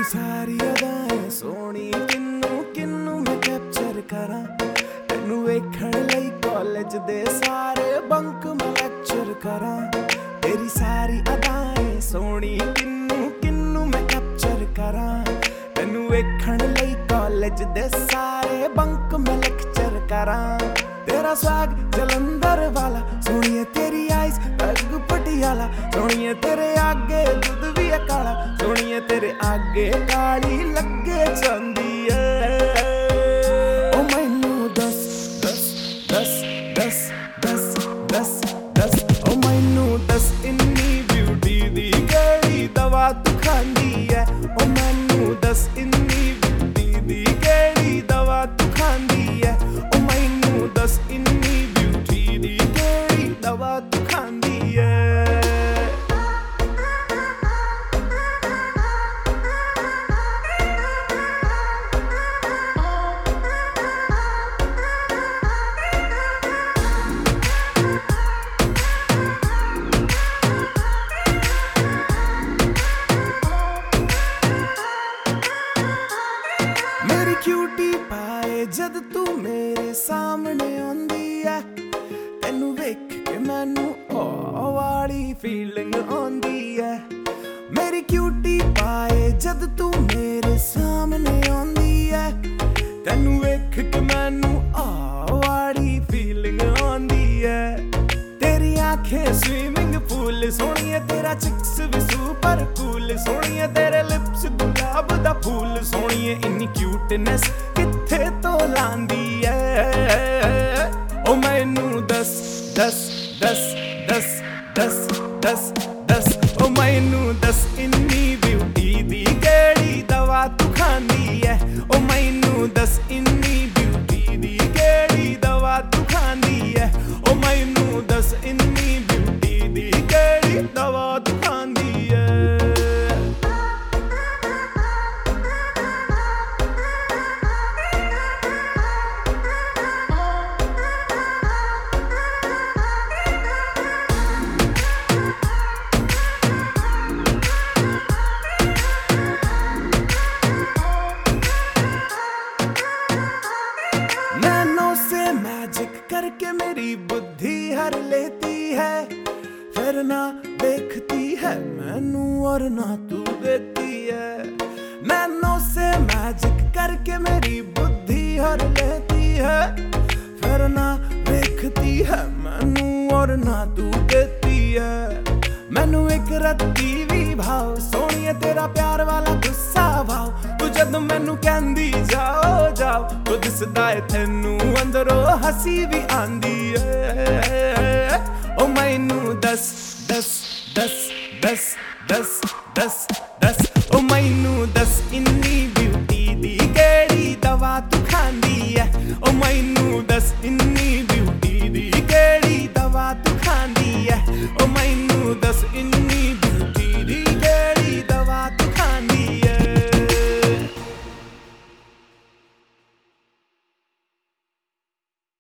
तेरी सारी अदाएं सोहनी किन्नू किन्नू मैं कैप्चर करा तेनू वेखण लई कॉलेज दे सारे बंक मैं लेक्चर करा तेरी सारी अदाएं सोहनी किन्नू किन्नू मैं कैप्चर करा तेनू वेखण लई कॉलेज दे सारे बंक मैं लेक्चर करा तेरा स्वैग जलंधर वाला सोहणीए तेरी आइज पैग पटियाला सोहणीए तेरे आगे दुध भी है काला सोहणीए तेरे आगे काली लगे चांदी है ओ मैनू दस दस दस दस दस दस दस ओ मैनू दस इन्नी ब्यूटी दी केड़ी दवा तू खांदी है ओ मैनू दस इन्नी ब्यूटी दी केड़ी दवा तू खांदी है ओ मैनू दस इन्नी ब्यूटी दी केड़ी दवा तू खांदी है क्यूटी पाए जद तू मेरे सामने आंदी है तेनू वेख के मैनू ओ वाली फीलिंग आंदी है मेरी क्यूटी पाए जद तू मेरे सामने आंदी है तेनू वेख के मैनू ओ वाली फीलिंग आंदी है तेरी आंखें स्विमिंग पूल सोहणीए तेरा चिक्स भी सुपर कूल सोहणीए तेरे लिप्स गुलाब दा फूल सोहणीए इन्नी क्यूटनेस किथे तो लांदी है ओ मैनू दस दस दस दस दस दस दस ओ मैनू दस इन्नी ब्यूटी दी केड़ी दवा तू खांदी है ओ मैनू दस इन्नी ब्यूटी दी केड़ी दवा तू खांदी है ओ मैनू दस इन्नी ब्यूटी दी केड़ी दवा तू खांदी है करके मेरी बुद्धि हर लेती है फिर ना देखती है मैनू और ना तू देती है नैनो से मैजिक करके मेरी बुद्धि हर लेती है फिर ना देखती है मैनू और ना तू देती है मैनू एक रत्ती भी भाव सोहणीए तेरा प्यार वाला गुस्सा भाव तू जद मैनू कहंदी जाओ जाओ तो दिसदा है तैनू अंदरों हसी भी आंदी है ओ मैनू दस दस दस दस दस दस